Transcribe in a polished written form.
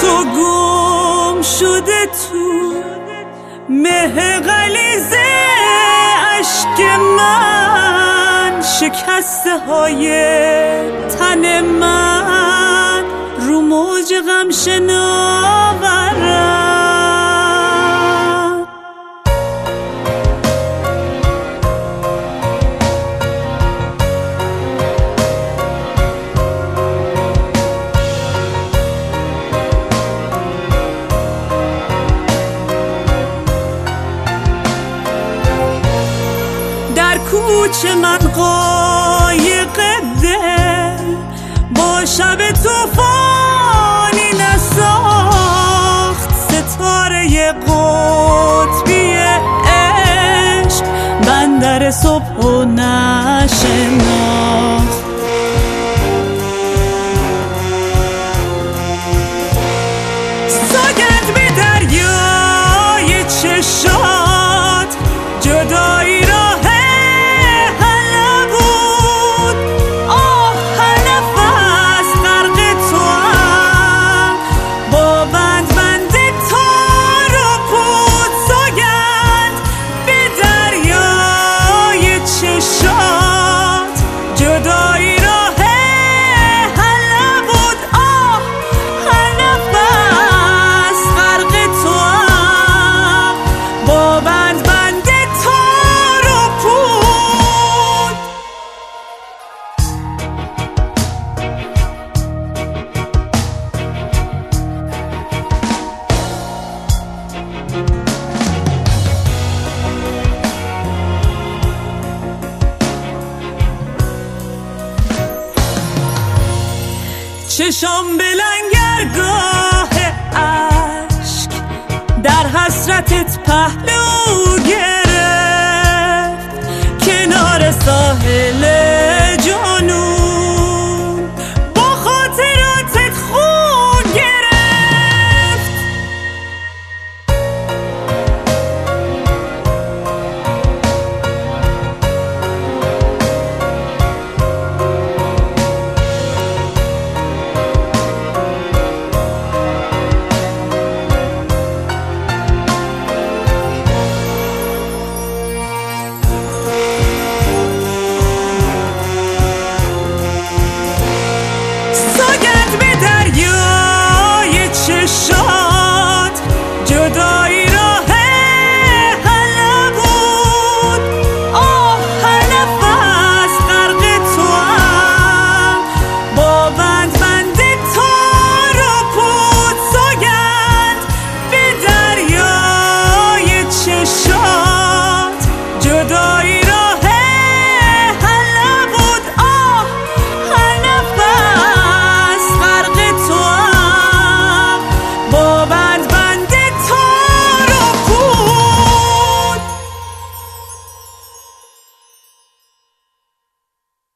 تو گم شده تو مه غلیظه اشک من، شکسته های تن من رو موج غم شناورم. در کوچه من قایق دل با شب طوفانی نساخت، ستاره قطبی عشق بندر صبح و نشناخت. سوگند به دریای چشات جدایی را چشم به لنگرگاه عشق در حسرتت پهلو